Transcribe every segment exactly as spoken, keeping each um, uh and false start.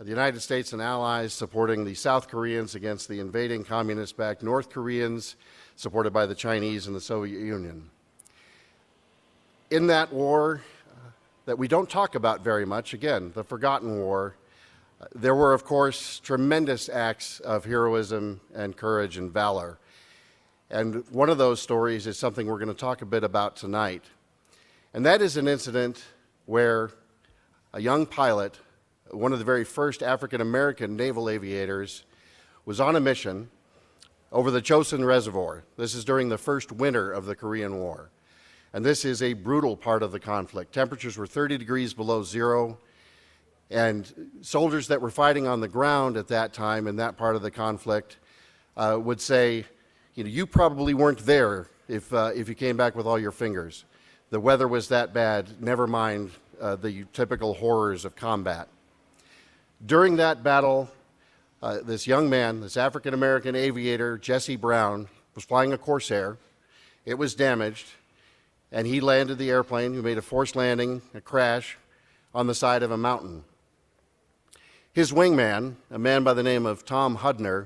the United States and allies supporting the South Koreans against the invading communist-backed North Koreans, supported by the Chinese and the Soviet Union. In that war uh, that we don't talk about very much, again, the forgotten war, uh, there were, of course, tremendous acts of heroism and courage and valor. And one of those stories is something we're going to talk a bit about tonight. And that is an incident where a young pilot, one of the very first African-American naval aviators, was on a mission over the Chosin Reservoir. This is during the first winter of the Korean War. And this is a brutal part of the conflict. Temperatures were thirty degrees below zero, and soldiers that were fighting on the ground at that time in that part of the conflict uh, would say, you know, you probably weren't there if, uh, if you came back with all your fingers. The weather was that bad, never mind uh, the typical horrors of combat. During that battle, uh, this young man, this African-American aviator, Jesse Brown, was flying a Corsair. It was damaged, and he landed the airplane, who made a forced landing, a crash, on the side of a mountain. His wingman, a man by the name of Tom Hudner,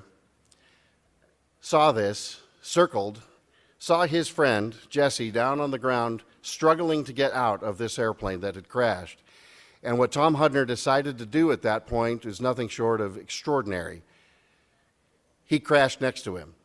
saw this, circled, saw his friend, Jesse, down on the ground, struggling to get out of this airplane that had crashed. And what Tom Hudner decided to do at that point is nothing short of extraordinary. He crashed next to him,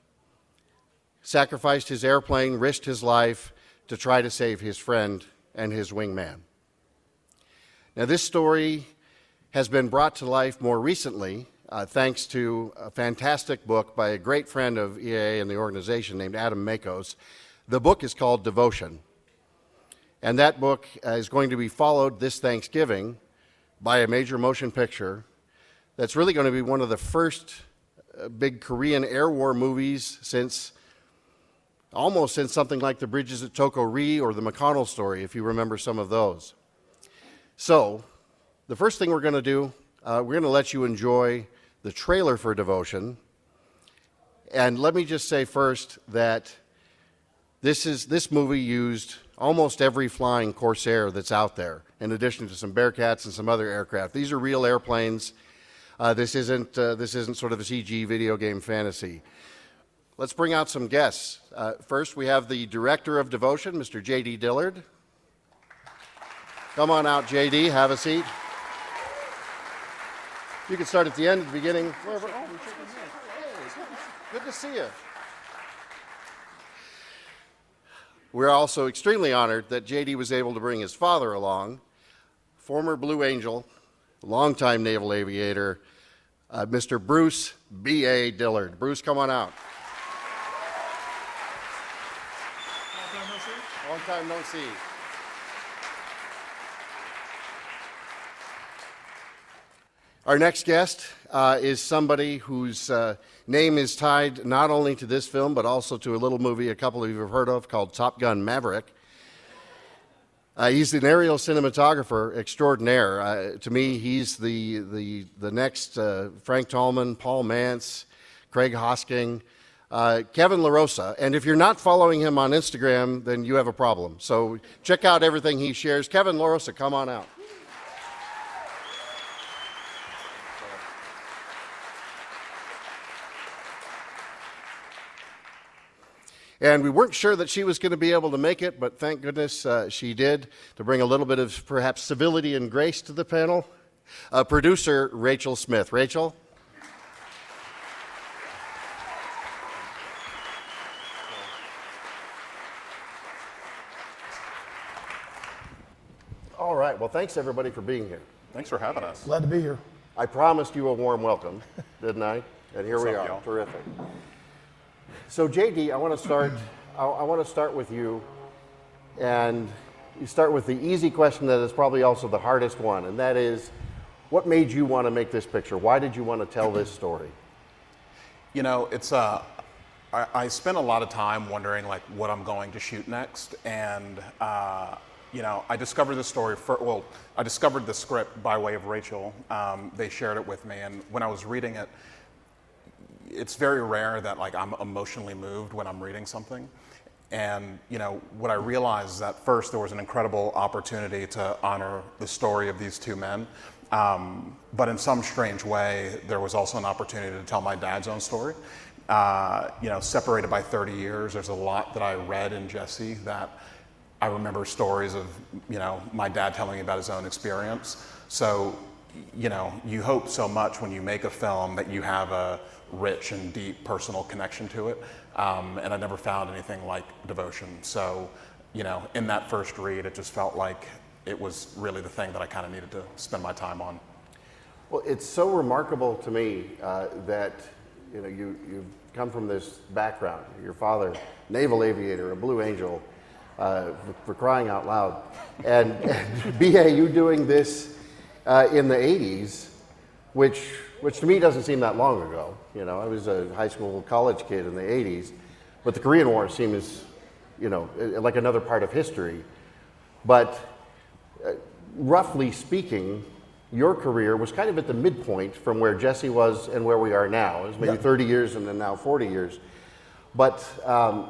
sacrificed his airplane, risked his life to try to save his friend and his wingman. Now, this story has been brought to life more recently uh, thanks to a fantastic book by a great friend of E A A and the organization named Adam Makos. The book is called Devotion. And that book uh, is going to be followed this Thanksgiving by a major motion picture that's really going to be one of the first uh, big Korean air war movies since, almost since something like The Bridges at Toko-ri or The McConnell Story, if you remember some of those. So, the first thing we're going to do, uh, we're going to let you enjoy the trailer for Devotion. And let me just say first that this is this movie used almost every flying Corsair that's out there, in addition to some Bearcats and some other aircraft. These are real airplanes. Uh, this isn't uh, this isn't sort of a C G video game fantasy. Let's bring out some guests. Uh, first, we have the director of Devotion, Mister J D Dillard. Come on out, J D. Have a seat. You can start at the end, at the beginning. Wherever. Oh, good to see you. We're also extremely honored that J D was able to bring his father along, former Blue Angel, longtime naval aviator, uh, Mister Bruce B A Dillard. Bruce, come on out. Long time no see. Long time no see. Our next guest uh, is somebody whose uh, name is tied not only to this film, but also to a little movie a couple of you have heard of called Top Gun Maverick. Uh, he's an aerial cinematographer extraordinaire. Uh, to me, he's the, the, the next uh, Frank Tallman, Paul Mantz, Craig Hosking, uh, Kevin LaRosa. And if you're not following him on Instagram, then you have a problem. So check out everything he shares. Kevin LaRosa, come on out. And we weren't sure that she was going to be able to make it, but thank goodness uh, she did, to bring a little bit of perhaps civility and grace to the panel. Uh, producer Rachel Smith. Rachel? All right. Well, thanks everybody for being here. Thanks for having us. Glad to be here. I promised you a warm welcome, didn't I? And here What's we up, are. y'all? Terrific. So J D, I want to start. I, I want to start with you, and you start with the easy question that is probably also the hardest one, and that is, what made you want to make this picture? Why did you want to tell this story? You know, it's uh, I, I spent a lot of time wondering like what I'm going to shoot next, and uh, you know, I discovered the story. For, well, I discovered the script by way of Rachel. Um, they shared it with me, and when I was reading it, it's very rare that like I'm emotionally moved when I'm reading something. And you know, what I realized is that first there was an incredible opportunity to honor the story of these two men, Um, but in some strange way, there was also an opportunity to tell my dad's own story. Uh, you know, separated by thirty years, there's a lot that I read in Jesse that I remember stories of, you know, my dad telling me about his own experience. So, you know, you hope so much when you make a film that you have a rich and deep personal connection to it. Um, and I never found anything like Devotion. So, you know, in that first read, it just felt like it was really the thing that I kind of needed to spend my time on. Well, it's so remarkable to me uh, that, you know, you, you've come from this background. Your father, naval aviator, a Blue Angel, uh, for, for crying out loud. And, and B A, you doing this uh, in the eighties, which, which to me doesn't seem that long ago. You know, I was a high school, college kid in the eighties, but the Korean War seems, you know, like another part of history. But uh, roughly speaking, your career was kind of at the midpoint from where Jesse was and where we are now. It was maybe yeah. thirty years and then now forty years. But um,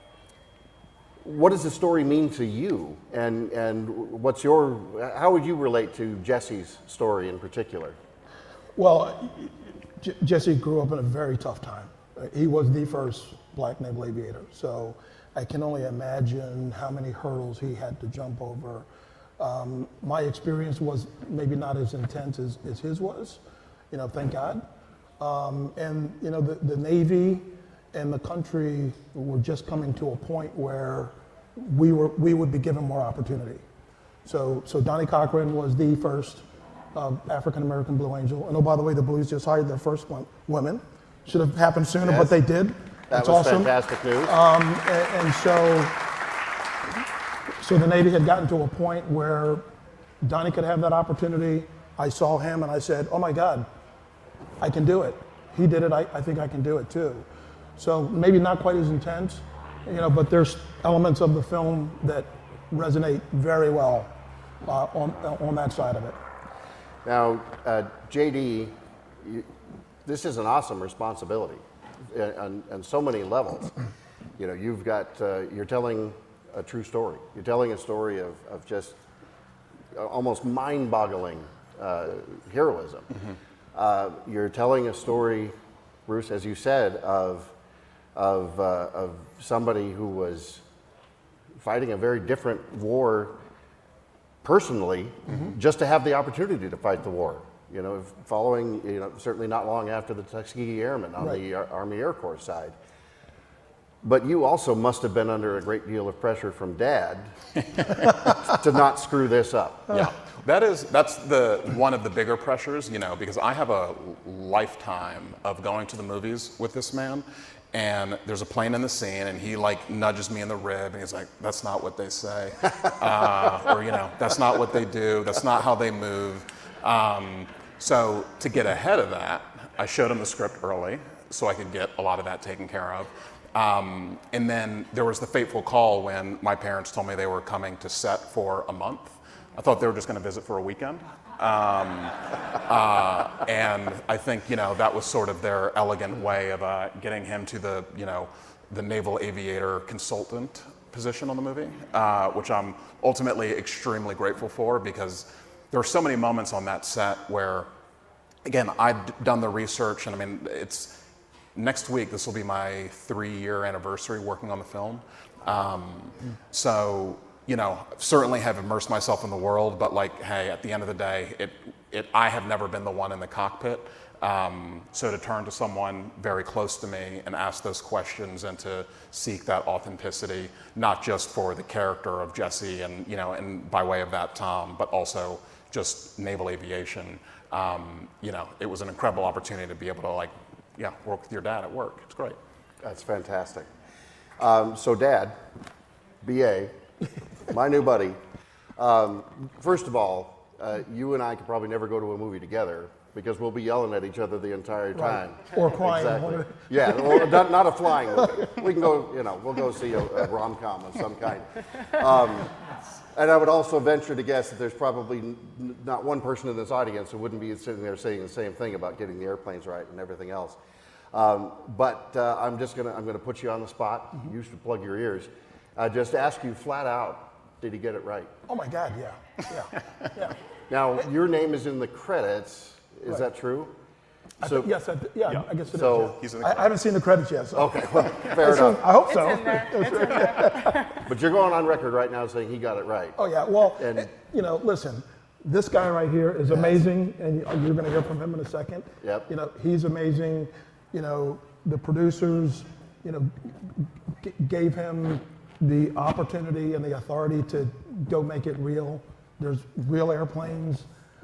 what does the story mean to you? And, and what's your, how would you relate to Jesse's story in particular? Well, J- Jesse grew up in a very tough time. He was the first black naval aviator. So I can only imagine how many hurdles he had to jump over. Um, my experience was maybe not as intense as, as his was, you know, thank God. Um, and, you know, the, the Navy and the country were just coming to a point where we were we would be given more opportunity. So, so Donnie Cochran was the first uh, African-American Blue Angel. And oh, by the way, the Blues just hired their first one, women. Should have happened sooner, yes. but they did. That That's was awesome. fantastic news. Um, and, and so, so the Navy had gotten to a point where Donnie could have that opportunity. I saw him and I said, oh my God, I can do it. He did it, I, I think I can do it too. So maybe not quite as intense, you know, but there's elements of the film that resonate very well uh, on, on that side of it. Now, uh, J D, you, this is an awesome responsibility on, on so many levels. You know, you've got, uh, you're telling a true story. You're telling a story of, of just almost mind-boggling uh, heroism. Mm-hmm. Uh, you're telling a story, Bruce, as you said, of, of, uh, of somebody who was fighting a very different war personally, mm-hmm. just to have the opportunity to fight the war. You know, following, you know, certainly not long after the Tuskegee Airmen on right. the Ar- Army Air Corps side. But you also must have been under a great deal of pressure from Dad to not screw this up. Yeah, that is, that's the, one of the bigger pressures, you know, because I have a lifetime of going to the movies with this man, and there's a plane in the scene, and he like nudges me in the rib, and he's like, that's not what they say. uh, or, you know, that's not what they do, that's not how they move. Um, so to get ahead of that, I showed him the script early so I could get a lot of that taken care of. Um, and then there was the fateful call when my parents told me they were coming to set for a month. I thought they were just going to visit for a weekend. Um, uh, and I think, you know, that was sort of their elegant way of uh, getting him to the, you know, the naval aviator consultant position on the movie, uh, which I'm ultimately extremely grateful for, because there were so many moments on that set where, again, I'd done the research, and I mean, it's, next week, this will be my three-year anniversary working on the film. Um, so, you know, certainly have immersed myself in the world, but like, hey, at the end of the day, it, it, I have never been the one in the cockpit. Um, so to turn to someone very close to me and ask those questions and to seek that authenticity, not just for the character of Jesse and, you know, and by way of that, Tom, but also just naval aviation, um, you know, it was an incredible opportunity to be able to like, yeah, work with your dad at work. It's great. That's fantastic. Um, so Dad, B A, my new buddy, um, first of all, uh, you and I could probably never go to a movie together because we'll be yelling at each other the entire time. Right. Or crying. Exactly. Yeah, well, not, not a flying movie. We can go, you know, we'll go see a, a rom-com of some kind. Um, and I would also venture to guess that there's probably n- not one person in this audience who wouldn't be sitting there saying the same thing about getting the airplanes right and everything else. Um, but uh, I'm just gonna I'm gonna put you on the spot. Mm-hmm. You should plug your ears. Uh, just ask you flat out, did he get it right? Oh my God, yeah, yeah, yeah. Now, your name is in the credits. Is Right. that true? I So, thi- yes, I, thi- yeah, I guess it is. So- yeah. He's in the I, I haven't seen the credits yet. So. okay, well, fair I assume- enough. I hope It's so. in there. It's in there. But you're going on record right now saying he got it right. Oh yeah, well, And- eh, you know, listen, this guy right here is amazing, and you- you're going to hear from him in a second. Yep. You know, he's amazing. You know, the producers, you know, g- gave him the opportunity and the authority to go make it real. There's real airplanes.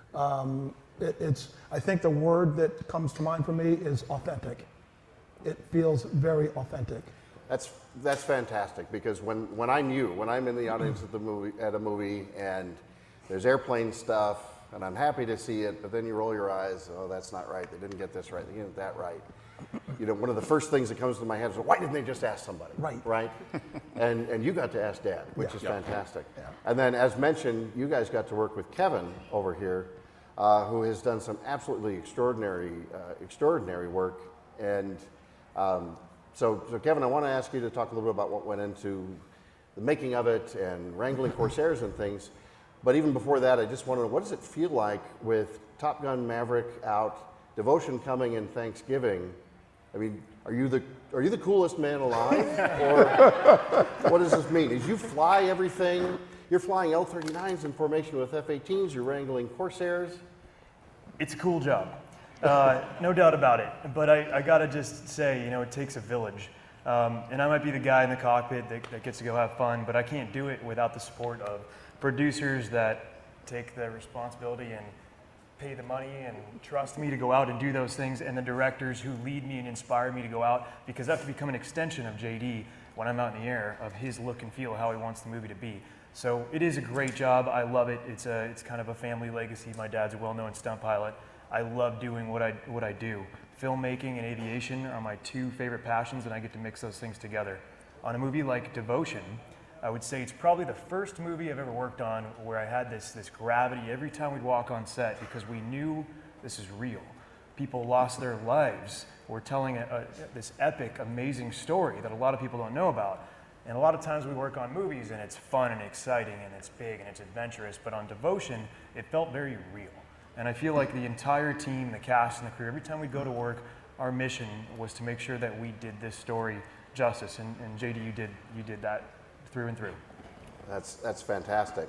Um, it, it's. I think the word that comes to mind for me is authentic. It feels very authentic. That's that's fantastic because when, when I knew when I'm in the audience at the movie at a movie and there's airplane stuff and I'm happy to see it, but then you roll your eyes, oh that's not right. They didn't get this right. They didn't get that right. You know, one of the first things that comes to my head is why didn't they just ask somebody? Right. Right. and and you got to ask Dad, which Yeah. is Yeah. fantastic. Yeah. And then as mentioned, you guys got to work with Kevin over here, uh, who has done some absolutely extraordinary uh, extraordinary work and. Um, So, so Kevin, I want to ask you to talk a little bit about what went into the making of it and wrangling Corsairs and things. But even before that, I just want to know, what does it feel like with Top Gun Maverick out, Devotion coming in Thanksgiving? I mean, are you the are you the coolest man alive, or what does this mean? Is you fly everything? You're flying L thirty-nines in formation with F eighteens. You're wrangling Corsairs. It's a cool job, uh, no doubt about it. But I, I gotta just say, you know, it takes a village. Um, and I might be the guy in the cockpit that, that gets to go have fun, but I can't do it without the support of producers that take the responsibility and pay the money and trust me to go out and do those things, and the directors who lead me and inspire me to go out, because I have to become an extension of J D when I'm out in the air, of his look and feel, how he wants the movie to be. So it is a great job. I love it. It's a, it's kind of a family legacy. My dad's a well-known stunt pilot. I love doing what I, what I do. Filmmaking and aviation are my two favorite passions, and I get to mix those things together. On a movie like Devotion, I would say it's probably the first movie I've ever worked on where I had this, this gravity every time we'd walk on set, because we knew this is real. People lost their lives. We're telling a, a, this epic, amazing story that a lot of people don't know about. And a lot of times we work on movies and it's fun and exciting and it's big and it's adventurous, but on Devotion, it felt very real. And I feel like the entire team, the cast and the crew, every time we go to work, our mission was to make sure that we did this story justice. And, and J D, you did, you did that through and through. That's that's fantastic.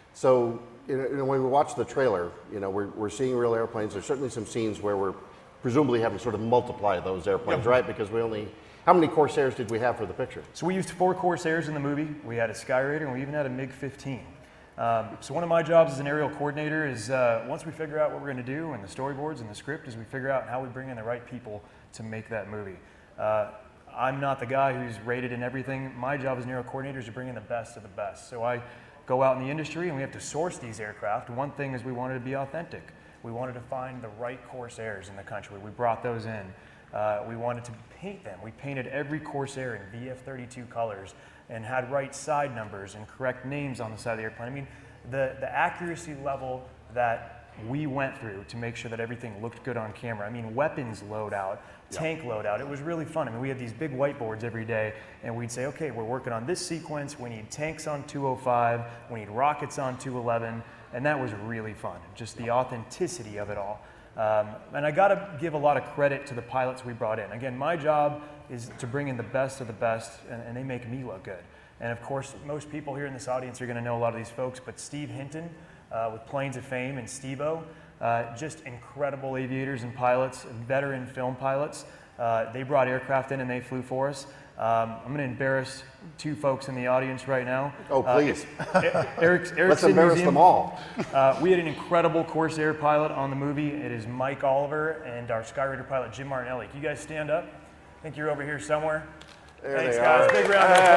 So, you know, you know, when we watch the trailer, you know, we're, we're seeing real airplanes. There's certainly some scenes where we're presumably having to sort of multiply those airplanes, Yep. right? Because we only, how many Corsairs did we have for the picture? So we used four Corsairs in the movie. We had a Skyraider and we even had a MiG fifteen. Um, so one of my jobs as an aerial coordinator is uh, once we figure out what we're going to do and the storyboards and the script, is we figure out how we bring in the right people to make that movie. Uh, I'm not the guy who's rated in everything. My job as an aerial coordinator is to bring in the best of the best. So I go out in the industry and we have to source these aircraft. One thing is we wanted to be authentic. We wanted to find the right Corsairs in the country. We brought those in. Uh, we wanted to paint them. We painted every Corsair in V F thirty-two colors and had right side numbers and correct names on the side of the airplane. I mean, the, the accuracy level that we went through to make sure that everything looked good on camera. I mean, weapons loadout, tank loadout. It was really fun. I mean, we had these big whiteboards every day, and we'd say, okay, we're working on this sequence. We need tanks on two oh five. We need rockets on two eleven. And that was really fun, just the authenticity of it all. Um, and I got to give a lot of credit to the pilots we brought in. Again, my job is to bring in the best of the best, and, and they make me look good. And of course, most people here in this audience are going to know a lot of these folks, but Steve Hinton uh, with Planes of Fame and Steve-O, uh, just incredible aviators and pilots, veteran film pilots. Uh, they brought aircraft in and they flew for us. Um, I'm going to embarrass two folks in the audience right now. Oh, please. Uh, Eric, Eric, Let's embarrass Museum. them all. Uh, we had an incredible Corsair pilot on the movie. It is Mike Oliver and our Skyraider pilot, Jim Martinelli. Can you guys stand up? I think you're over here somewhere. There Thanks, they guys. are. Big round of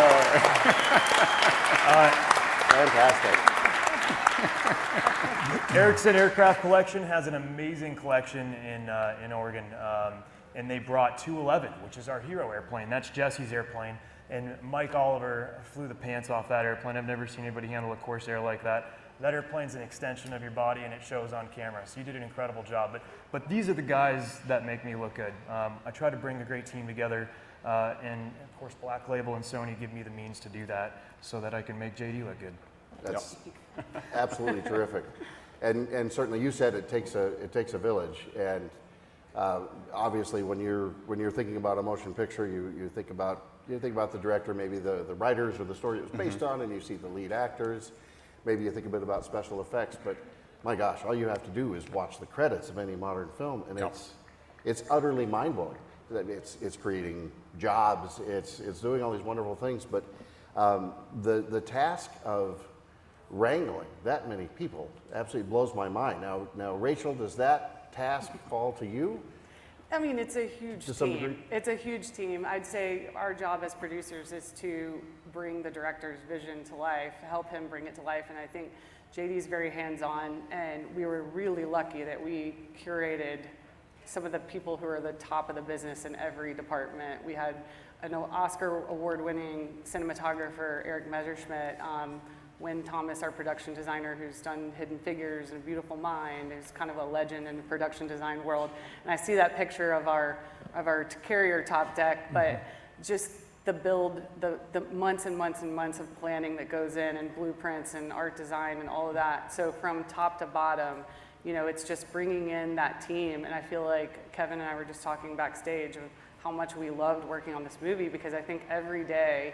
applause. Fantastic. Erickson Aircraft Collection has an amazing collection in, uh, in Oregon. Um, and they brought two eleven, which is our hero airplane. That's Jesse's airplane. And Mike Oliver flew the pants off that airplane. I've never seen anybody handle a Corsair like that. That airplane's an extension of your body, and it shows on camera. So you did an incredible job. But, but these are the guys that make me look good. Um, I try to bring a great team together. Uh, and of course, Black Label and Sony give me the means to do that so that I can make J D look good. That's absolutely terrific. and and certainly you said it takes a it takes a village, and uh, obviously when you're when you're thinking about a motion picture, you you think about you think about the director, maybe the the writers or the story it was based mm-hmm. on, and you see the lead actors. Maybe you think a bit about special effects, but my gosh, all you have to do is watch the credits of any modern film, and yep. it's it's utterly mind-blowing. It's it's creating jobs, it's it's doing all these wonderful things, but um, the the task of wrangling that many people absolutely blows my mind. Now, now, Rachel, does that task fall to you? I mean, it's a huge to some team. Degree? It's a huge team. I'd say our job as producers is to bring the director's vision to life, help him bring it to life, and I think J D's very hands-on, and we were really lucky that we curated some of the people who are the top of the business in every department. We had an Oscar award-winning cinematographer, Eric Messerschmidt, um, Wynn Thomas, our production designer, who's done Hidden Figures and Beautiful Mind, who's kind of a legend in the production design world. And I see that picture of our of our carrier top deck, but mm-hmm. just the build, the, the months and months and months of planning that goes in, and blueprints and art design and all of that. So from top to bottom, you know, it's just bringing in that team. And I feel like Kevin and I were just talking backstage of how much we loved working on this movie, because I think every day,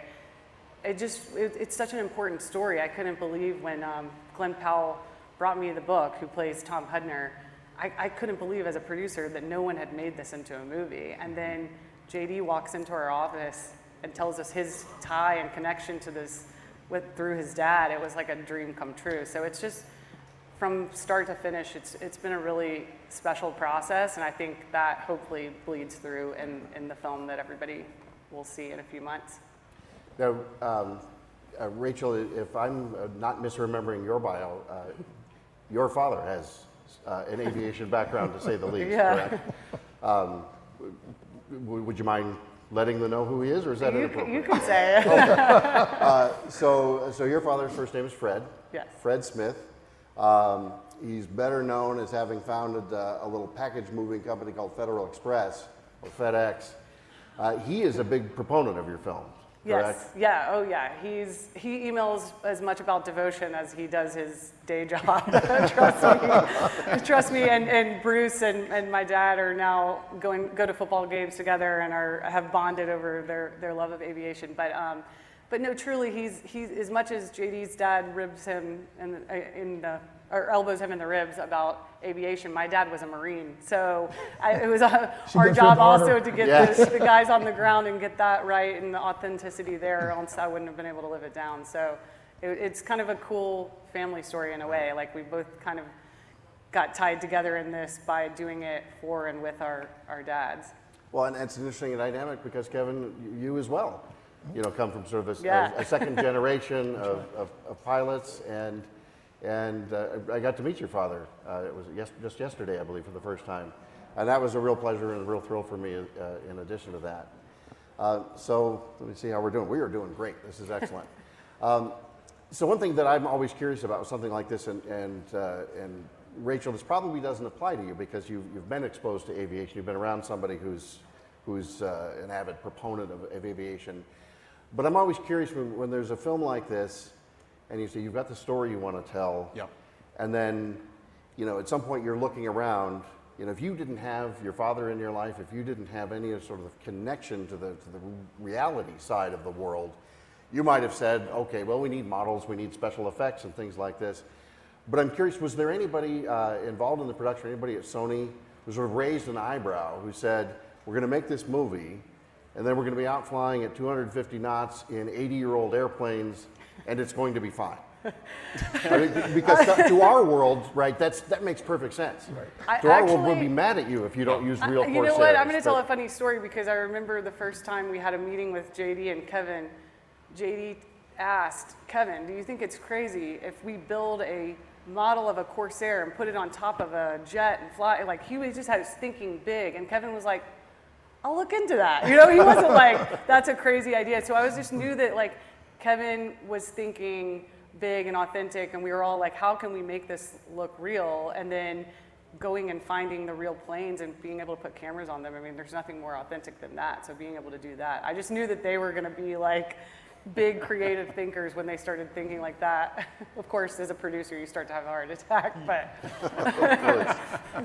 it just, it, it's such an important story. I couldn't believe when um, Glenn Powell brought me the book, who plays Tom Hudner, I, I couldn't believe as a producer that no one had made this into a movie. And then J D walks into our office and tells us his tie and connection to this with through his dad. It was like a dream come true. So it's just, from start to finish, it's it's been a really special process, and I think that hopefully bleeds through in, in the film that everybody will see in a few months. Now, um, uh, Rachel, if I'm uh, not misremembering your bio, uh, your father has uh, an aviation background, to say the least, yeah. correct? Um, w- would you mind letting them know who he is, or is that you inappropriate? Can, you can say it. Okay. uh, so, so your father's first name is Fred. Yes. Fred Smith. Um, he's better known as having founded uh, a little package moving company called Federal Express, or FedEx. Uh, he is a big proponent of your film. Correct? Yes. Yeah. Oh, yeah. He's he emails as much about devotion as he does his day job. Trust me. Trust me. And, and Bruce and, and my dad are now going go to football games together and are have bonded over their, their love of aviation. But um, but no, truly, he's he's as much as J D's dad ribs him in the, in the or elbows him in the ribs about aviation. My dad was a Marine, so I, it was a, our job also to get yes. this, the guys on the ground and get that right and the authenticity there, or else I wouldn't have been able to live it down. So it, it's kind of a cool family story in a way. Like, we both kind of got tied together in this by doing it for and with our, our dads. Well, and it's an interesting dynamic because, Kevin, you as well, you know, come from sort of a, Yeah. a, a second generation of, of, of pilots, and And uh, I got to meet your father. Uh, it was yes, just yesterday, I believe, for the first time. And that was a real pleasure and a real thrill for me uh, in addition to that. Uh, so let me see how we're doing. We are doing great. This is excellent. um, so one thing that I'm always curious about with something like this, and, and, uh, and Rachel, this probably doesn't apply to you because you've, you've been exposed to aviation. You've been around somebody who's, who's uh, an avid proponent of, of aviation. But I'm always curious when, when there's a film like this, and you say you've got the story you want to tell, Yep. and then, you know, at some point you're looking around. You know, if you didn't have your father in your life, if you didn't have any sort of connection to the to the reality side of the world, you might have said, okay, well, we need models, we need special effects, and things like this. But I'm curious, was there anybody uh, involved in the production, anybody at Sony who sort of raised an eyebrow, who said, we're going to make this movie, and then we're going to be out flying at two hundred fifty knots in eighty-year-old airplanes, and it's going to be fine? I mean, because to our world, right, that's that makes perfect sense. I To our world, actually- we'll be mad at you if you don't use real I, you Corsairs. know what? I'm going to tell but- a funny story, because I remember the first time we had a meeting with J D and Kevin. J D asked Kevin, "Do you think it's crazy if we build a model of a Corsair and put it on top of a jet and fly?" Like, he was just had his thinking big, and Kevin was like, "I'll look into that." You know, he wasn't like, "That's a crazy idea." So I was just knew that, like, Kevin was thinking big and authentic, and we were all like, how can we make this look real? And then going and finding the real planes and being able to put cameras on them. I mean, there's nothing more authentic than that. So being able to do that, I just knew that they were going to be like big creative thinkers when they started thinking like that. Of course, as a producer, you start to have a heart attack, but.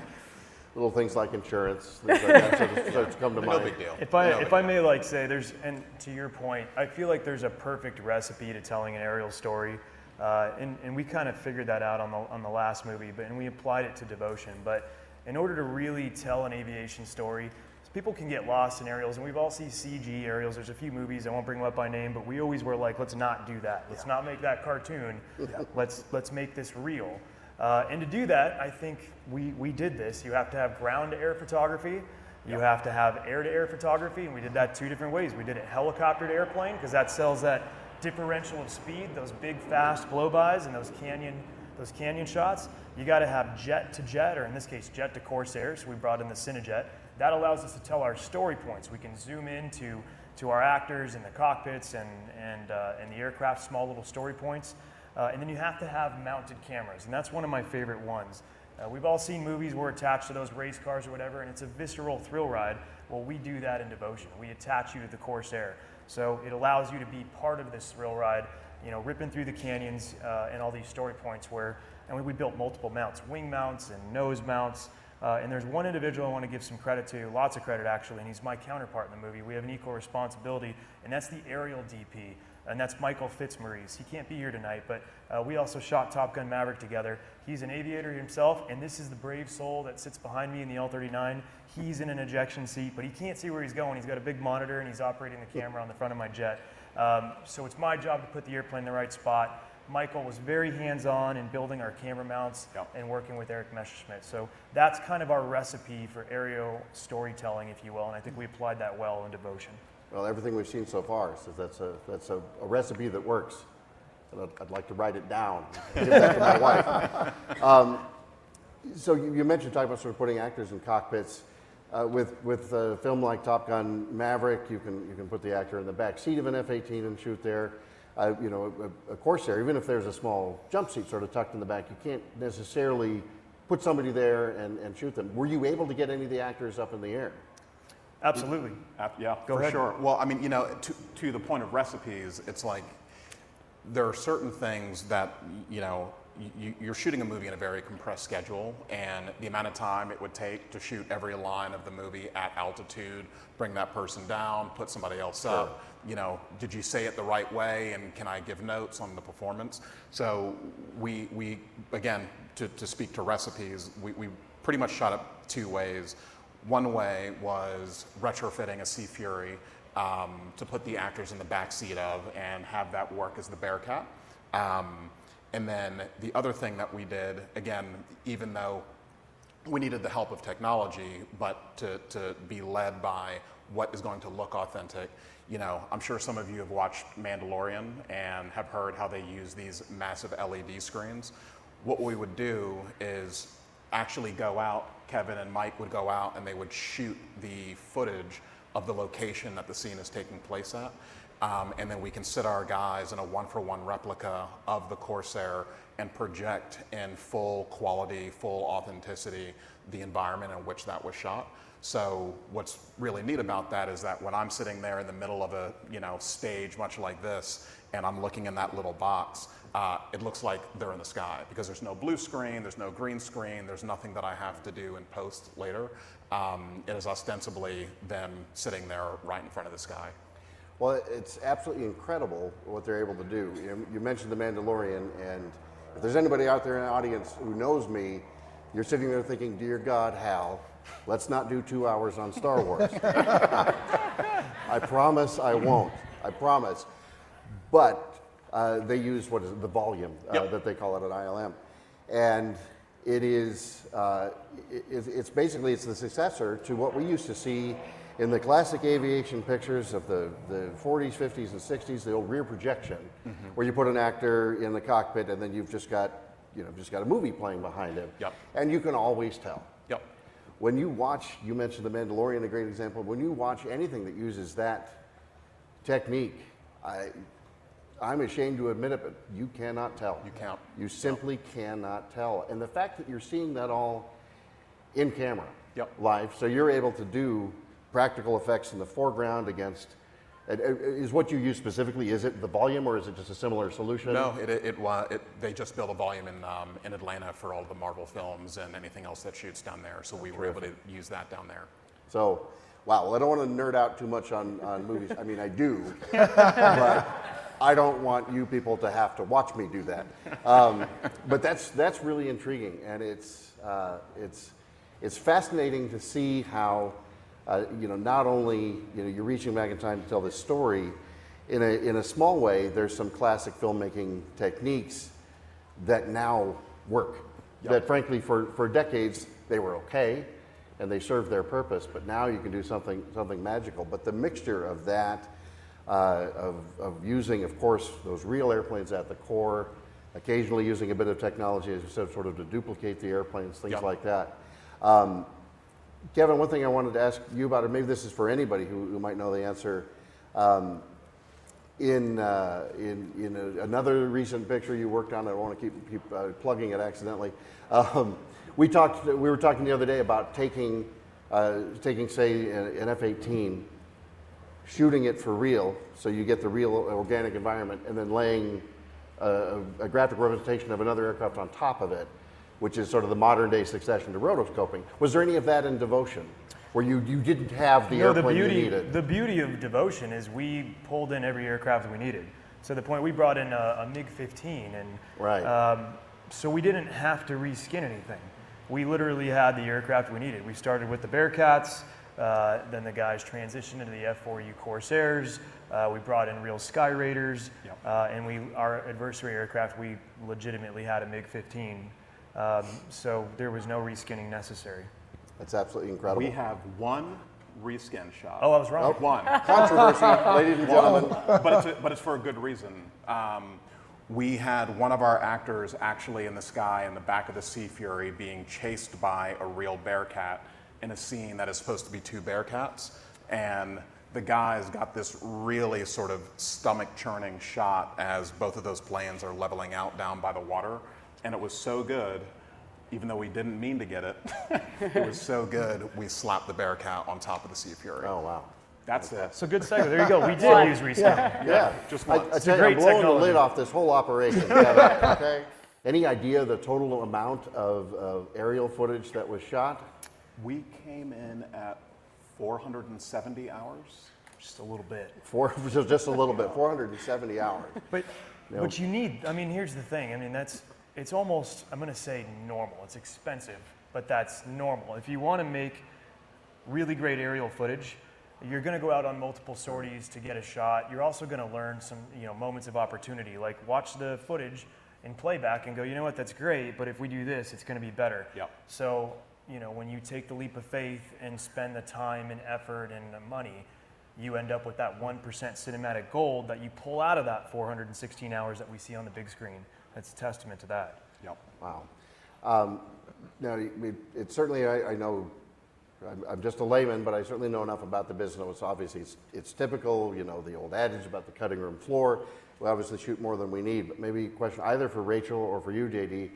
Little things like insurance, things like that, sort of, sort of come to No mind. big deal. If I No if big I deal. may like say there's and to your point, I feel like there's a perfect recipe to telling an aerial story, uh, and and we kind of figured that out on the on the last movie, but and we applied it to Devotion. But in order to really tell an aviation story, people can get lost in aerials, and we've all seen C G aerials. There's a few movies, I won't bring them up by name, but we always were like, let's not do that. Let's not make that cartoon. Let's let's make this real. Uh, and to do that, I think we, we did this. You have to have ground-to-air photography. You have to have air-to-air photography, and we did that two different ways. We did it helicopter to airplane, because that sells that differential of speed, those big, fast blow-bys and those canyon, those canyon shots. You got to have jet-to-jet, or in this case, jet-to-Corsair, so we brought in the Cinejet. That allows us to tell our story points. We can zoom into to our actors in the cockpits and, and, uh, and the aircraft, small little story points. Uh, and then you have to have mounted cameras, and that's one of my favorite ones. Uh, we've all seen movies where we're attached to those race cars or whatever, and it's a visceral thrill ride. Well, we do that in Devotion. We attach you to the Corsair. So it allows you to be part of this thrill ride, you know, ripping through the canyons uh, and all these story points where, and we, we built multiple mounts, wing mounts and nose mounts. Uh, and there's one individual I want to give some credit to, lots of credit actually, and he's my counterpart in the movie. We have an equal responsibility, and that's the aerial D P. And that's Michael Fitzmaurice. He can't be here tonight, but uh, we also shot Top Gun Maverick together. He's an aviator himself, and this is the brave soul that sits behind me in the L thirty-nine. He's in an ejection seat, but he can't see where he's going. He's got a big monitor, and he's operating the camera on the front of my jet. Um, so it's my job to put the airplane in the right spot. Michael was very hands-on in building our camera mounts Yep. and working with Eric Messerschmidt. So that's kind of our recipe for aerial storytelling, if you will, and I think we applied that well in Devotion. Well, everything we've seen so far says that's a that's a, a recipe that works. And I'd, I'd like to write it down and give that to my wife. Um, so you, you mentioned talking about sort of putting actors in cockpits. Uh, with with a film like Top Gun Maverick, you can you can put the actor in the back seat of an F eighteen and shoot there. Uh, you know, a, a Corsair, even if there's a small jump seat sort of tucked in the back, you can't necessarily put somebody there and, and shoot them. Were you able to get any of the actors up in the air? Absolutely. Uh, yeah, Go for ahead. sure. Well, I mean, you know, to, to the point of recipes, it's like there are certain things that, you know, you, you're shooting a movie in a very compressed schedule, and the amount of time it would take to shoot every line of the movie at altitude, bring that person down, put somebody else up. You know, did you say it the right way, and can I give notes on the performance? So we, we again, to, to speak to recipes, we, we pretty much shot it two ways. One way was retrofitting a Sea Fury um, to put the actors in the back seat of and have that work as the Bearcat. Um, and then the other thing that we did, again, even though we needed the help of technology, but to, to be led by what is going to look authentic. You know, I'm sure some of you have watched Mandalorian and have heard how they use these massive L E D screens. What we would do is actually go out, Kevin and Mike would go out and they would shoot the footage of the location that the scene is taking place at. Um, and then we can sit our guys in a one-for-one replica of the Corsair and project in full quality, full authenticity, the environment in which that was shot. So what's really neat about that is that when I'm sitting there in the middle of a you know stage much like this, and I'm looking in that little box, uh, it looks like they're in the sky because there's no blue screen, there's no green screen, there's nothing that I have to do in post later. Um, it is ostensibly them sitting there right in front of the sky. Well, it's absolutely incredible what they're able to do. You, you mentioned The Mandalorian, and if there's anybody out there in the audience who knows me, you're sitting there thinking, dear God, Hal, let's not do two hours on Star Wars. I promise I won't. I promise. But uh, they use, what is it, the volume uh, Yep. that they call it at I L M. And it is, uh, it, it's basically, it's the successor to what we used to see in the classic aviation pictures of the, the forties, fifties, and sixties, the old rear projection, mm-hmm. where you put an actor in the cockpit and then you've just got, you know, just got a movie playing behind him. Yep. And you can always tell. Yep. When you watch, you mentioned The Mandalorian, a great example, when you watch anything that uses that technique, I, I'm ashamed to admit it, but you cannot tell. You can't. You simply cannot tell. And the fact that you're seeing that all in camera, Yep. live, so you're able to do practical effects in the foreground against And, uh, Is what you use specifically, is it the volume or is it just a similar solution? No, it, it, it, wa- it they just built a volume in, um, in Atlanta for all the Marvel films and anything else that shoots down there. So we were able to use that down there. So, wow, well, I don't want to nerd out too much on, on movies. I mean, I do, but I don't want you people to have to watch me do that. Um, but that's, that's really intriguing, and it's, uh, it's, it's fascinating to see how Uh, you know, not only, you know, you're reaching back in time to tell this story, in a, in a small way, there's some classic filmmaking techniques that now work. Yep. That frankly, for, for decades, they were okay, and they served their purpose, but now you can do something, something magical. But the mixture of that, uh, of, of using, of course, those real airplanes at the core, occasionally using a bit of technology, as you said, sort of to duplicate the airplanes, things Yep. like that. Um, Kevin, one thing I wanted to ask you about, or maybe this is for anybody who, who might know the answer. Um, in uh, in, in a, another recent picture you worked on, I don't want to keep, keep uh, plugging it accidentally. Um, we talked. We were talking the other day about taking uh, taking say an F eighteen, shooting it for real, so you get the real organic environment, and then laying a, a graphic representation of another aircraft on top of it, which is sort of the modern day succession to rotoscoping. Was there any of that in Devotion, where you, you didn't have the No, the airplane beauty, you needed? the beauty of Devotion is we pulled in every aircraft we needed. To the point we brought in a, a MiG fifteen, and Right. um, so we didn't have to reskin anything. We literally had the aircraft we needed. We started with the Bearcats, uh, then the guys transitioned into the F four U Corsairs. Uh, we brought in real Sky Raiders, Yep. uh, and we our adversary aircraft, we legitimately had a MiG fifteen. Um, so there was no reskinning necessary. That's absolutely incredible. We have one reskin shot. Oh, I was wrong. One. Controversy, ladies and gentlemen. but, it's a, but it's for a good reason. Um, we had one of our actors actually in the sky in the back of the Sea Fury being chased by a real Bearcat in a scene that is supposed to be two Bearcats. And the guys got this really sort of stomach churning shot as both of those planes are leveling out down by the water. And it was so good, even though we didn't mean to get it, it was so good, we slapped the Bearcat on top of the Sea Fury. Oh, wow. That's it. So good segue. There you go. We did use reskinning. Yeah. Just I, once. I tell you, great I'm blowing technology. the lid off this whole operation, Kevin, okay? Any idea the total amount of, of aerial footage that was shot? We came in at four hundred seventy hours. Just a little bit. Four, just just a little bit, four hundred seventy hours. But No. what you need, I mean, here's the thing. I mean, that's, it's almost, I'm going to say normal. It's expensive, but that's normal. If you want to make really great aerial footage, you're going to go out on multiple sorties to get a shot. You're also going to learn some, you know, moments of opportunity. Like watch the footage in playback and go, you know what, that's great, but if we do this, it's going to be better. Yep. So, you know, when you take the leap of faith and spend the time and effort and the money, you end up with that one percent cinematic gold that you pull out of that four hundred sixteen hours that we see on the big screen. That's a testament to that. Yep. Wow. Um, now, it, it certainly, I, I know, I'm, I'm just a layman, but I certainly know enough about the business. It's obviously, it's, it's typical, you know, the old adage about the cutting room floor. We obviously shoot more than we need, but maybe a question either for Rachel or for you, J D.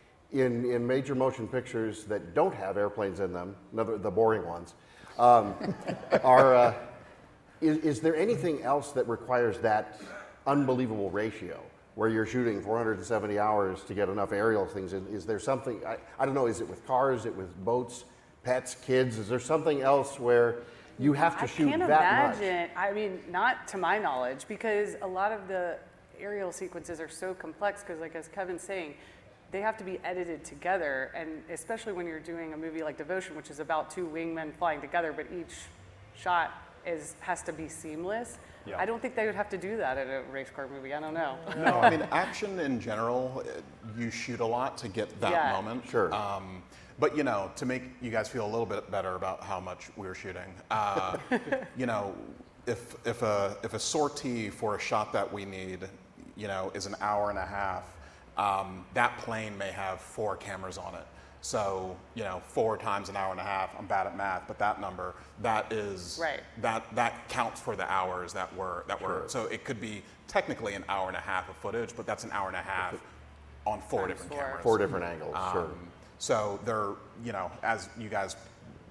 In, in major motion pictures that don't have airplanes in them, another, the boring ones, um, are, uh, is, is there anything else that requires that unbelievable ratio where you're shooting four hundred seventy hours to get enough aerial things in? Is there something, I, I don't know, is it with cars, is it with boats, pets, kids? Is there something else where you have to I shoot can't that much? imagine. I mean, not to my knowledge, because a lot of the aerial sequences are so complex. Because, like as Kevin's saying, they have to be edited together, and especially when you're doing a movie like Devotion, which is about two wingmen flying together, but each shot is has to be seamless. Yeah. I don't think they would have to do that in a race car movie. I don't know. No, I mean, action in general, uh, you shoot a lot to get that Yeah. moment. Sure. Um, but, you know, to make you guys feel a little bit better about how much we're shooting, uh, you know, if, if, a, if a sortie for a shot that we need, you know, is an hour and a half, um, that plane may have four cameras on it. So, you know, four times an hour and a half, I'm bad at math, but that number, that is, Right. that, that counts for the hours that were, that were, Sure. so it could be technically an hour and a half of footage, but that's an hour and a half on four Times different four. cameras. Four different angles, sure. Um, So they're, you know, as you guys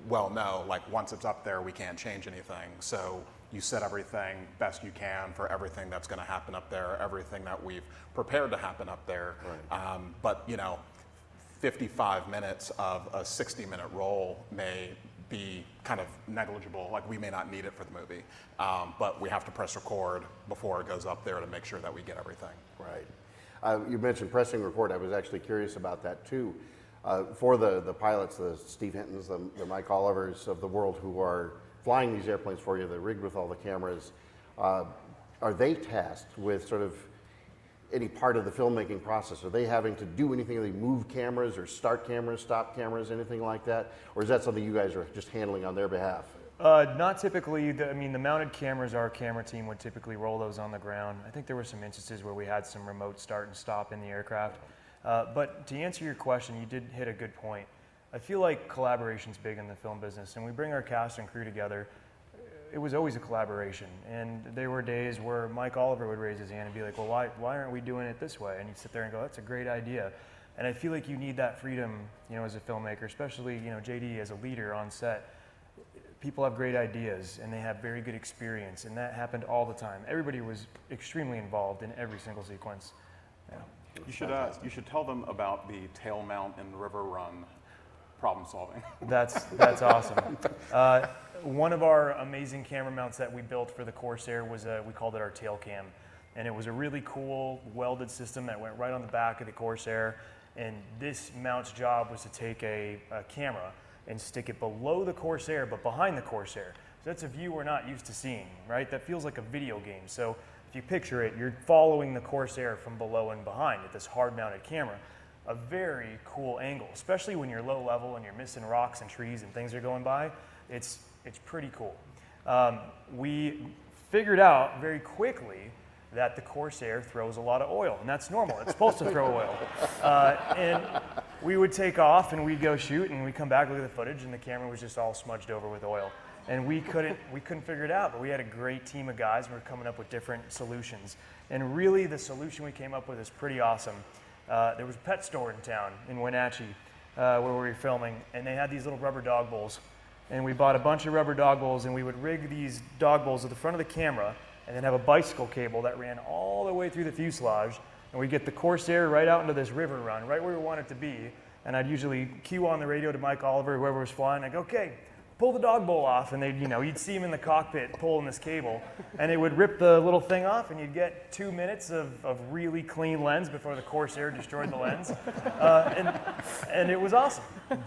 well know, like once it's up there, we can't change anything. So you set everything best you can for everything that's going to happen up there, everything that we've prepared to happen up there. Right. Um, but you know, fifty-five minutes of a sixty minute roll may be kind of negligible. Like we may not need it for the movie, um, but we have to press record before it goes up there to make sure that we get everything. Right. Uh, you mentioned pressing record. I was actually curious about that too. Uh, for the, the pilots, the Steve Hintons, the, the Mike Olivers of the world who are flying these airplanes for you, they're rigged with all the cameras, uh, are they tasked with sort of any part of the filmmaking process? Are they having to do anything? Are they move cameras or start cameras, stop cameras, anything like that? Or is that something you guys are just handling on their behalf? Uh, not typically. The, I mean, the mounted cameras, our camera team would typically roll those on the ground. I think there were some instances where we had some remote start and stop in the aircraft. Uh, but to answer your question, you did hit a good point. I feel like collaboration's big in the film business, and we bring our cast and crew together. It was always a collaboration, and there were days where Mike Oliver would raise his hand and be like, well, why, why aren't we doing it this way? And he'd sit there and go, that's a great idea. And I feel like you need that freedom, you know, as a filmmaker, especially, you know, J D as a leader on set. People have great ideas, and they have very good experience, and that happened all the time. Everybody was extremely involved in every single sequence. Yeah. You should, uh, you should tell them about the tail mount and river run problem solving. That's, that's awesome. Uh, one of our amazing camera mounts that we built for the Corsair was, a, we called it our tail cam. And it was a really cool welded system that went right on the back of the Corsair. And this mount's job was to take a, a camera and stick it below the Corsair, but behind the Corsair. So that's a view we're not used to seeing, right? That feels like a video game. So if you picture it, you're following the Corsair from below and behind with this hard-mounted camera. A very cool angle, especially when you're low level and you're missing rocks and trees and things are going by. It's, it's pretty cool. Um, we figured out very quickly that the Corsair throws a lot of oil, and that's normal. It's supposed to throw oil. Uh, and we would take off and we'd go shoot, and we'd come back, look at the footage, and the camera was just all smudged over with oil. And we couldn't, we couldn't figure it out, but we had a great team of guys and we were coming up with different solutions. And really the solution we came up with is pretty awesome. Uh, there was a pet store in town in Wenatchee uh, where we were filming, and they had these little rubber dog bowls. And we bought a bunch of rubber dog bowls, and we would rig these dog bowls at the front of the camera and then have a bicycle cable that ran all the way through the fuselage. And we'd get the Corsair right out into this river run, right where we want it to be. And I'd usually cue on the radio to Mike Oliver, whoever was flying. I'd go, okay, pull the dog bowl off. And they'd, you know, you'd see him in the cockpit pulling this cable. And it would rip the little thing off, and you'd get two minutes of, of really clean lens before the Corsair destroyed the lens. Uh, and, and it was awesome.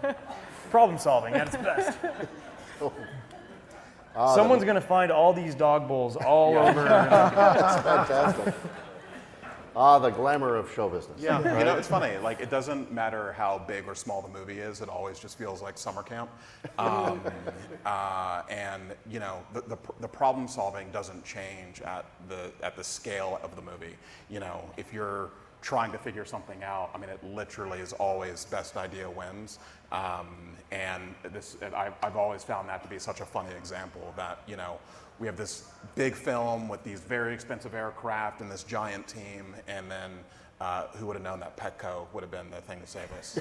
Problem solving at its best. Ah, Someone's going to find all these dog bowls all yeah. over. That's fantastic. Ah, the glamour of show business. Yeah, right? You know, it's funny. Like, it doesn't matter how big or small the movie is. It always just feels like summer camp. Um, uh, and you know, the, the the problem solving doesn't change at the at the scale of the movie. You know, if you're trying to figure something out, I mean, it literally is always best idea wins. Um, and this, and I've, I've always found that to be such a funny example that, you know, we have this big film with these very expensive aircraft and this giant team, and then uh, who would have known that Petco would have been the thing to save us?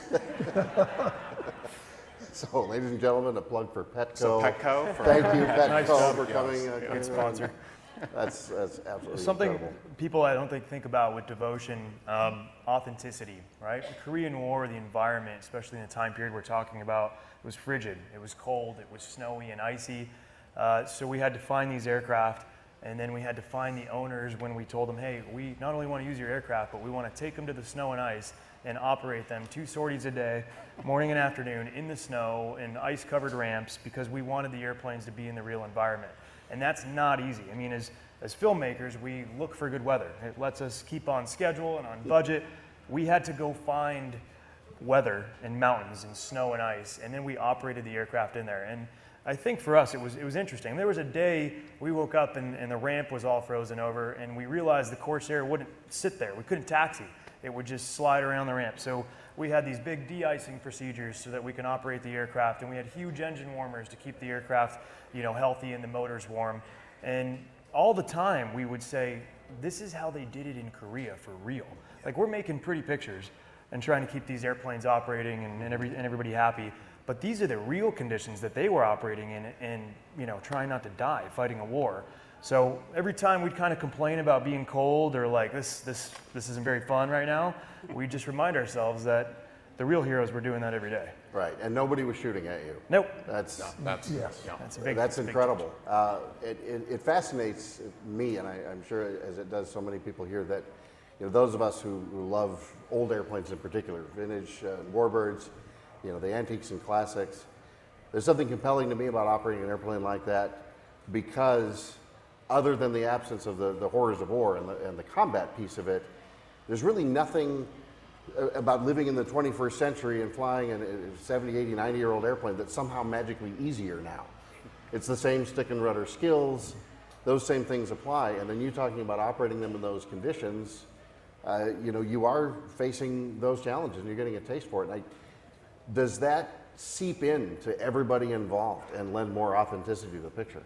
So, ladies and gentlemen, a plug for Petco. So Petco. For Thank you, Petco, Nice job. for Yes. coming. Uh, Good coming sponsor. on. That's, that's absolutely Something incredible. people I don't think think about with devotion, um, authenticity, right? The Korean War, the environment, especially in the time period we're talking about, it was frigid, it was cold, it was snowy and icy. Uh, so we had to find these aircraft, and then we had to find the owners when we told them, hey, we not only want to use your aircraft, but we want to take them to the snow and ice and operate them two sorties a day, morning and afternoon, in the snow, in ice-covered ramps, because we wanted the airplanes to be in the real environment. And that's not easy. I mean, as, as filmmakers, we look for good weather. It lets us keep on schedule and on budget. We had to go find weather and mountains and snow and ice, and then we operated the aircraft in there. And I think for us, it was, it was interesting. There was a day we woke up and, and the ramp was all frozen over, and we realized the Corsair wouldn't sit there. We couldn't taxi. It would just slide around the ramp. So we had these big de-icing procedures so that we can operate the aircraft, and we had huge engine warmers to keep the aircraft, you know, healthy and the motors warm. And all the time we would say, this is how they did it in Korea for real. Like, we're making pretty pictures and trying to keep these airplanes operating and, and, every, and everybody happy. But these are the real conditions that they were operating in and, you know, trying not to die, fighting a war. So every time we'd kind of complain about being cold or like this, this, this isn't very fun right now, we just remind ourselves that the real heroes were doing that every day. Right, and nobody was shooting at you. Nope. That's No, that's, Yes. yeah. That's a big. that's that's a big incredible. Uh, it, it, it fascinates me, and I, I'm sure as it does so many people here, that you know those of us who, who love old airplanes in particular, vintage uh, warbirds, you know the antiques and classics. There's something compelling to me about operating an airplane like that, because other than the absence of the, the horrors of war and the, and the combat piece of it, there's really nothing about living in the twenty-first century and flying a seventy, eighty, ninety year old airplane that's somehow magically easier now. It's the same stick and rudder skills, those same things apply. And then you talking about operating them in those conditions, uh, you know, you are facing those challenges and you're getting a taste for it. And I, does that seep in to everybody involved and lend more authenticity to the picture?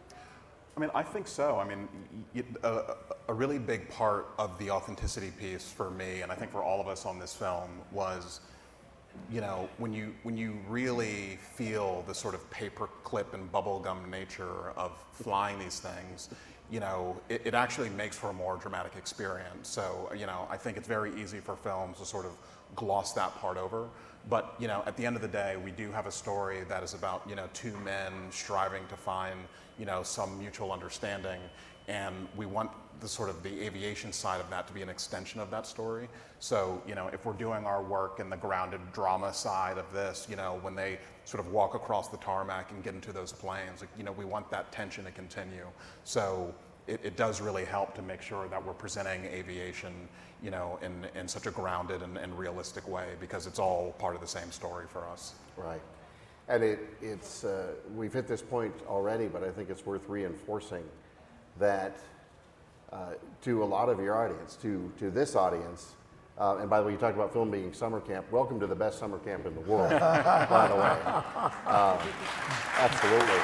I mean, I think so. I mean, y- a, a really big part of the authenticity piece for me, and I think for all of us on this film, was, you know, when you when you really feel the sort of paperclip and bubblegum nature of flying these things, you know, it, it actually makes for a more dramatic experience. So, you know, I think it's very easy for films to sort of gloss that part over. But, you know, at the end of the day, we do have a story that is about, you know, two men striving to find, you know, some mutual understanding. And we want the sort of the aviation side of that to be an extension of that story. So, you know, if we're doing our work in the grounded drama side of this, you know, when they sort of walk across the tarmac and get into those planes, like, you know, we want that tension to continue. So it, it does really help to make sure that we're presenting aviation, you know, in, in such a grounded and, and realistic way, because it's all part of the same story for us. Right. And it, it's, uh, we've hit this point already, but I think it's worth reinforcing that uh, to a lot of your audience, to, to this audience, uh, and by the way, you talked about film being summer camp. Welcome to the best summer camp in the world, by the way. Uh, absolutely.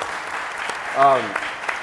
Um,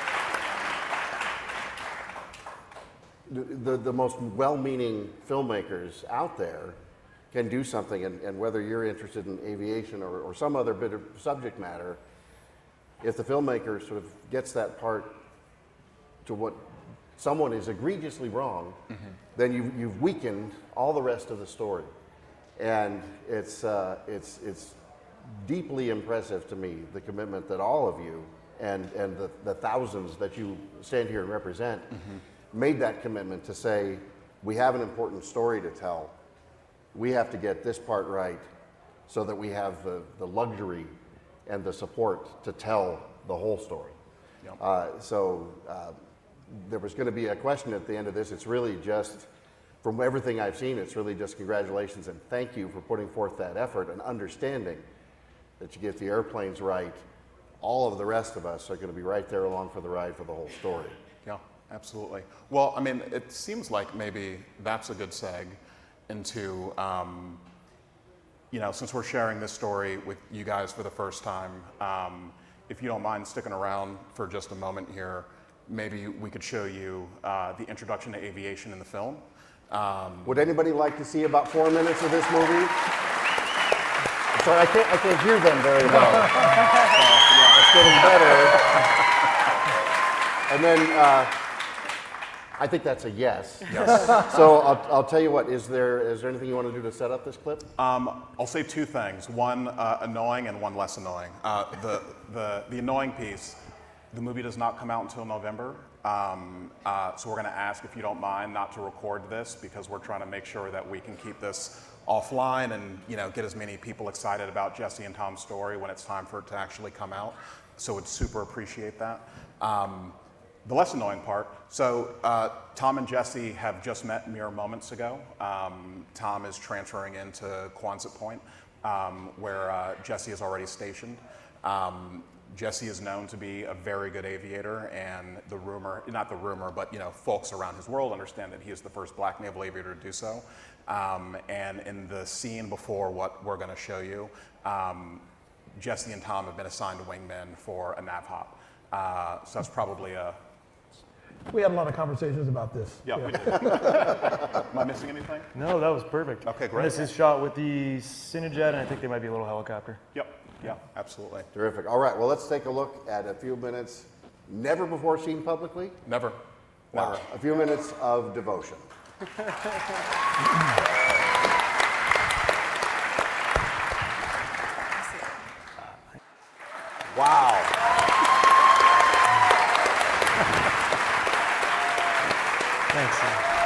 the, the, the most well-meaning filmmakers out there can do something, and, and whether you're interested in aviation or, or some other bit of subject matter, if the filmmaker sort of gets that part to what someone is egregiously wrong, mm-hmm. then you, you've weakened all the rest of the story. And it's, uh, it's, it's deeply impressive to me, the commitment that all of you and, and the, the thousands that you stand here and represent mm-hmm. made that commitment to say, we have an important story to tell. We have to get this part right so that we have the, the luxury and the support to tell the whole story. Yep. Uh, so uh, there was going to be a question at the end of this. It's really just, from everything I've seen, it's really just congratulations and thank you for putting forth that effort and understanding that you get the airplanes right. All of the rest of us are going to be right there along for the ride for the whole story. Yeah, absolutely. Well, I mean, it seems like maybe that's a good seg into, um, you know, since we're sharing this story with you guys for the first time, um, if you don't mind sticking around for just a moment here, maybe we could show you uh, the introduction to aviation in the film. Um, Would anybody like to see about four minutes of this movie? Sorry, I can't, I can't hear them very well. It's getting better. And then, uh, I think that's a yes. Yes. So I'll, I'll tell you what, is there, is there anything you want to do to set up this clip? Um, I'll say two things, one uh, annoying and one less annoying. Uh, the, the, the annoying piece, the movie does not come out until November, um, uh, so we're going to ask if you don't mind not to record this, because we're trying to make sure that we can keep this offline and, you know, get as many people excited about Jesse and Tom's story when it's time for it to actually come out. So we'd super appreciate that. Um, The less annoying part, so uh, Tom and Jesse have just met mere moments ago. Um, Tom is transferring into Quonset Point, um, where uh, Jesse is already stationed. Um, Jesse is known to be a very good aviator, and the rumor, not the rumor, but you know, folks around his world understand that he is the first black naval aviator to do so. Um, and in the scene before what we're gonna show you, um, Jesse and Tom have been assigned wingmen for a nav hop. Uh, so that's probably a, We had a lot of conversations about this. yeah, we did. Am I missing anything? No, that was perfect. Okay, And great. this is shot with the Cinejet, and I think there might be a little helicopter. Yep. Yeah, absolutely. Terrific. All right, well, let's take a look at a few minutes, never before seen publicly. Never. Wow. Never. A few minutes of devotion. Wow. Thanks.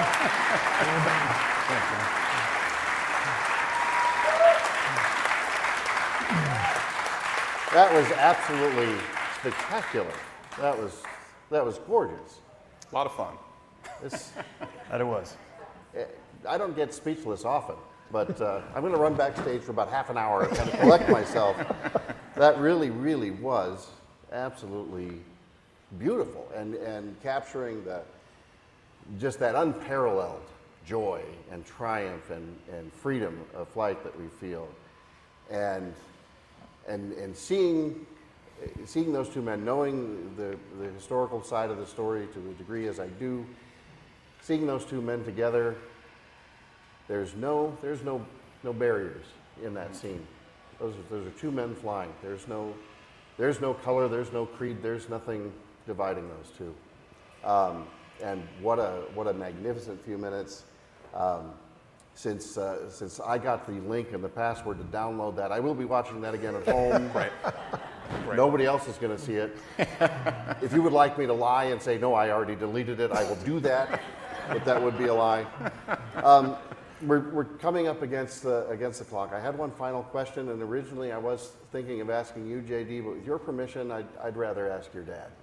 That was absolutely spectacular. That was that was gorgeous. A lot of fun. This, That it was. I don't get speechless often, but uh, I'm going to run backstage for about half an hour and kind of collect myself. That really, really was absolutely beautiful, and and capturing the just that unparalleled joy and triumph and, and freedom of flight that we feel, and and and seeing seeing those two men, knowing the the historical side of the story to the degree as I do, seeing those two men together, there's no there's no no barriers in that scene. Those are, those are two men flying. There's no there's no color, there's no creed, there's nothing dividing those two. Um, and what a what a magnificent few minutes. Um, since uh, since I got the link and the password to download that, I will be watching that again at home. Right. Right. Nobody else is going to see it. If you would like me to lie and say, no, I already deleted it, I will do that, but that would be a lie. Um, we're, we're coming up against the, against the clock. I had one final question, and originally I was thinking of asking you, J D, but with your permission, I'd, I'd rather ask your dad.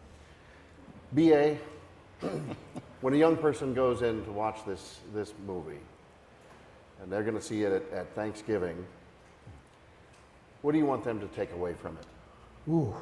B A, when a young person goes in to watch this, this movie, and they're going to see it at, at Thanksgiving, what do you want them to take away from it? Ooh,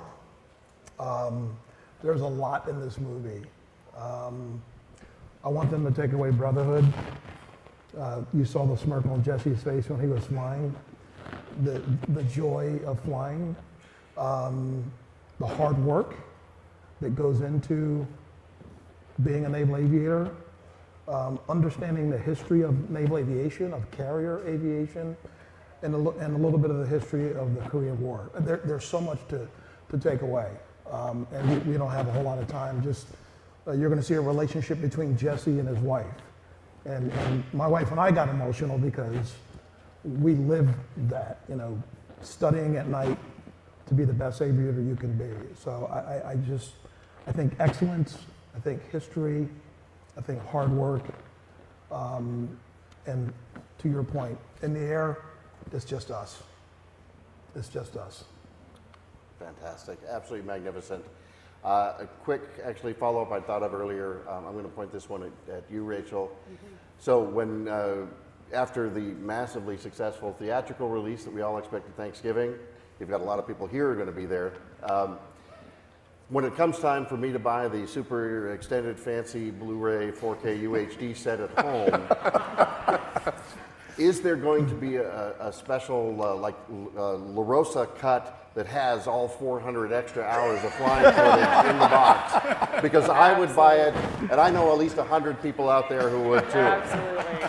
um, there's a lot in this movie. Um, I want them to take away brotherhood. Uh, you saw the smirk on Jesse's face when he was flying, the, the joy of flying, um, the hard work that goes into being a naval aviator, um, understanding the history of naval aviation, of carrier aviation, and a, and a little bit of the history of the Korean War. There, there's so much to, to take away, um, and we, we don't have a whole lot of time. Just uh, you're going to see a relationship between Jesse and his wife, and, and my wife and I got emotional because we live that, you know, studying at night to be the best aviator you can be. So I, I, I just, I think excellence, I think history, I think hard work, um, and to your point, in the air, it's just us. It's just us. Fantastic, absolutely magnificent. Uh, a quick, actually, follow-up I thought of earlier. Um, I'm going to point this one at, at you, Rachel. Mm-hmm. So when, uh, after the massively successful theatrical release that we all expected Thanksgiving, you've got a lot of people here who are going to be there. Um, when it comes time for me to buy the super extended fancy Blu-ray four K U H D set at home, is there going to be a, a special, uh, like, uh, La Rosa cut that has all four hundred extra hours of flying footage in the box? Because I would buy it, and I know at least one hundred people out there who would too. Absolutely.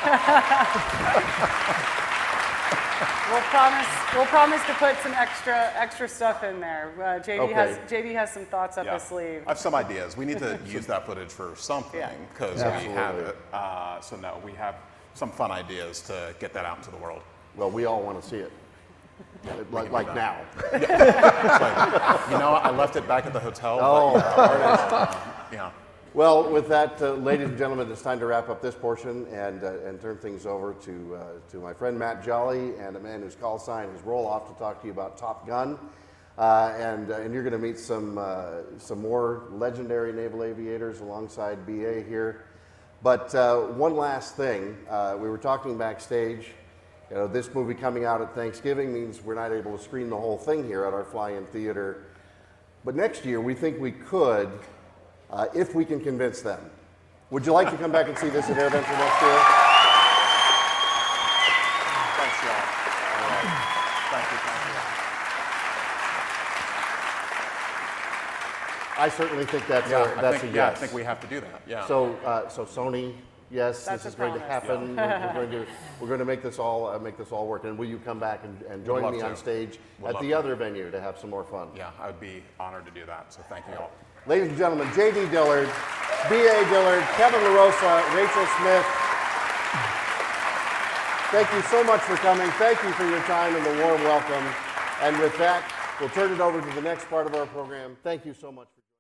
We'll promise. We'll promise to put some extra extra stuff in there. Uh, J D Okay. has J D has some thoughts up Yeah. his sleeve. I have some ideas. We need to use that footage for something Yeah. because we have Absolutely. it. Uh, so no, we have some fun ideas to get that out into the world. Well, we all want to see it. Like, like now. It's like, you know, I left it back at the hotel. Oh. But, yeah, there it is. Uh, yeah. Well, with that, uh, ladies and gentlemen, it's time to wrap up this portion and, uh, and turn things over to, uh, to my friend Matt Jolly and a man whose call sign is Roll Off to talk to you about Top Gun. Uh, and, uh, and you're going to meet some, uh, some more legendary naval aviators alongside B A here. But uh, one last thing, uh, we were talking backstage. You know, this movie coming out at Thanksgiving means we're not able to screen the whole thing here at our fly-in theater. But next year, we think we could, uh, if we can convince them. Would you like to come back and see this at AirVenture next year? Thanks, y'all. All right. Thank you. Thank you. I certainly think that's Yeah, a, I that's think, a yeah, I yes. think we have to do that. Yeah. So, uh, so Sony, Yes, That's this a is going to promise. happen. We're, we're going to we're going to make this all uh, make this all work. And will you come back and, and join love me to. on stage Would at love the to. other venue to have some more fun? Yeah, I would be honored to do that. So thank you all. Ladies and gentlemen, J D Dillard, B A Dillard, Kevin LaRosa, Rachel Smith. Thank you so much for coming. Thank you for your time and the warm welcome. And with that, we'll turn it over to the next part of our program. Thank you so much for